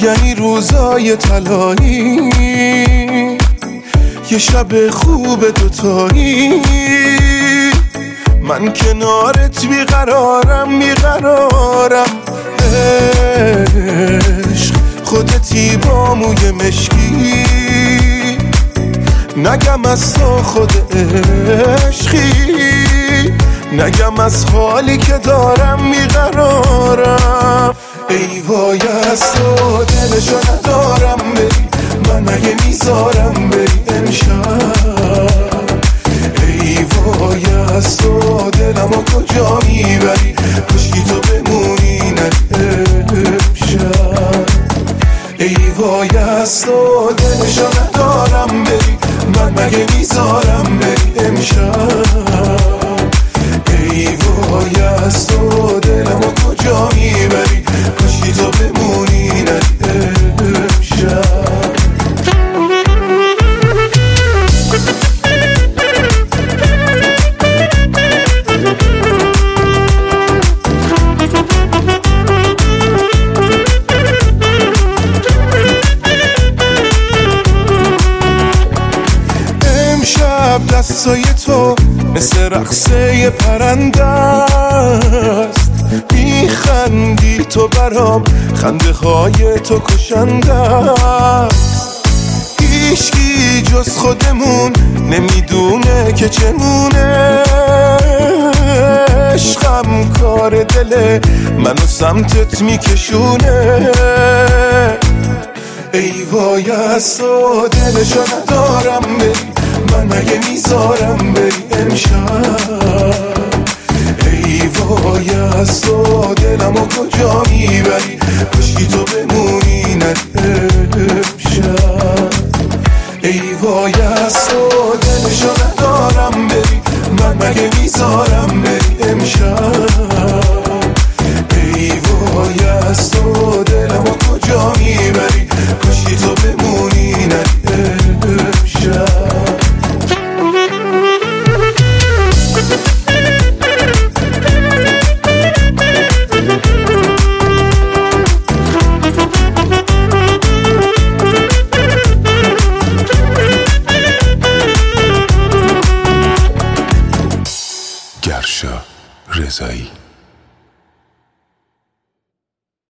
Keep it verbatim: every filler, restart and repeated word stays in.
یعنی روزای طلایی، یه شب خوب دوتایی. من کنارت بیقرارم بیقرارم، عشق خودتی با موی مشکی، نگم از تو خود عشقی، نگم از حالی که دارم بیقرارم. ای وای از تو دلشو ندارم بری، من اگه میذارم بری امشب. ای وای از تو دلمو کجا میبری، کشکی تو بمونی نده امشب. ای وای از تو دلشو ندارم بری، من مگه میذارم بری امشب. ای وای از تو دلمو کجا میبری، کشکی تو بمونی نده امشب. دستای تو مثل رقصه پرنده است، میخندی تو برام، خنده های تو کشنده است. هیچکی جز خودمون نمیدونه که چمونه، عشقم کار دله منو سمتت میکشونه. ای وای از تو دلشو ندارم بری، من اگه میذارم بری امشب. ای وای از تو دلمو کجا میبری، کشکی تو بمونی نده امشب. ای وای از